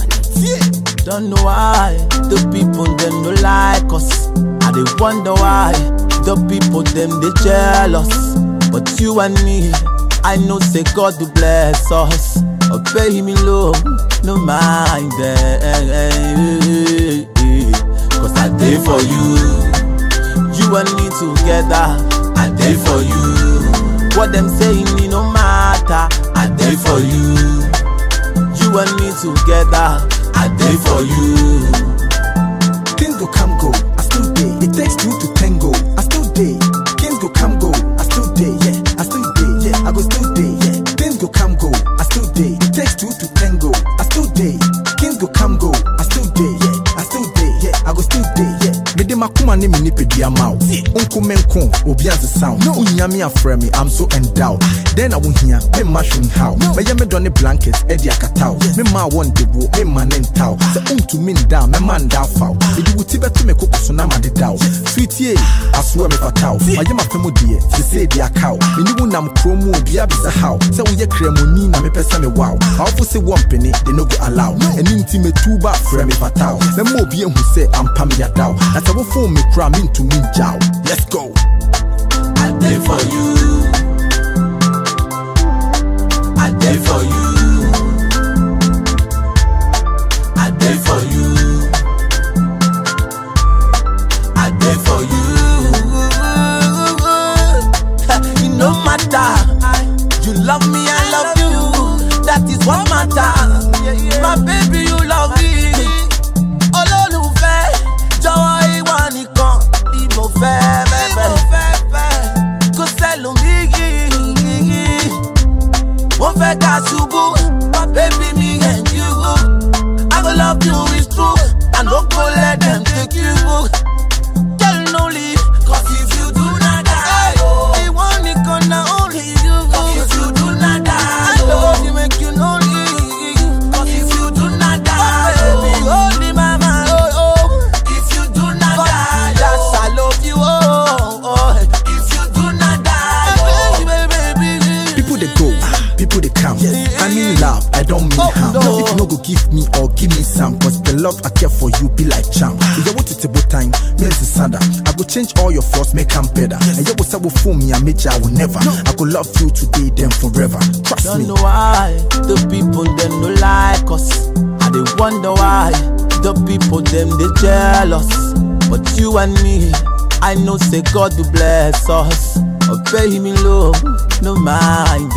Don't know why the people them don't like us. I they wonder why the people them they jealous. But you and me, I know say God will bless us. Or pay him in love, no mind cause I did for you. You and me together, I did for you. What them saying me no matter, I did for you. You and me together, I did for you. Things go come go, I still day. It takes two to tango, I still day. Kings go come go, I still day, yeah. I still day, yeah. I go still day, yeah. Things go come go, I still day. It takes two to tango, I still day. Kings go come go, I still day, yeah. I still day, yeah. I go still day, yeah. Me de makuma ne me nipe dia mau. Unko menko, obian's the sound. Unyami afre me, I'm so endowed. Then I won't hear me mushroom how. Me ya me donny blankets, Eddie akatao. Me ma one debo, me man entao. Se unto min down, me man down foul. Me do tibe to me cook so na ma de down. Sweet ye, I swear me fatao. My yama femo die, se say dia cow. Me ni wunam chromo, dia bisa how. Se uye kremoni na me pesa me wow. How for say one penny, they no go allow. And intime tuba, frame me fatao. Me mo bien who say I'm pam ya down. That's a phone me cram into me jow. Let's go. I did for you. I did for you. I did for you. I did for you. It no matter. You love me, I love you. That is what matters. My baby, you love me. Ololufe, jọ̀wọ́ ìwọ nìkan ni mo fẹ́. Kò sẹ́lòmíì. Won't fake a subu, my baby, me and you. I go love you, it's true. I don't go let them take you. Tell no leave, cause if you do not die, they want it gonna only you. If you do not die, I love you, make you no leave. Cause if you do not die, baby, only mama, if you do not die, yes, I love you, if you do not die, baby. People they go, people they come. I mean love, I don't mean harm. No. If you no go give me or give me some, cause the love I care for you be like charm. If you want it about time, means the sada. I go change all your flaws, make them better. And you will say for me, I make you, I will never. I go love you today, then forever. Trust Don't me. know why the people them don't like us. I they wonder why the people them they jealous. But you and me, I know say God will bless us. Or pay him in love, no mind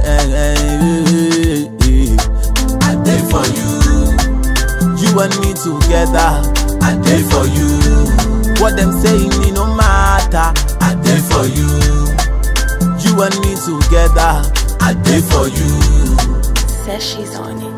I did for you. You and me together, I did for you. What them saying me no matter, I did for you. You and me together, I did for you. Says she's on it.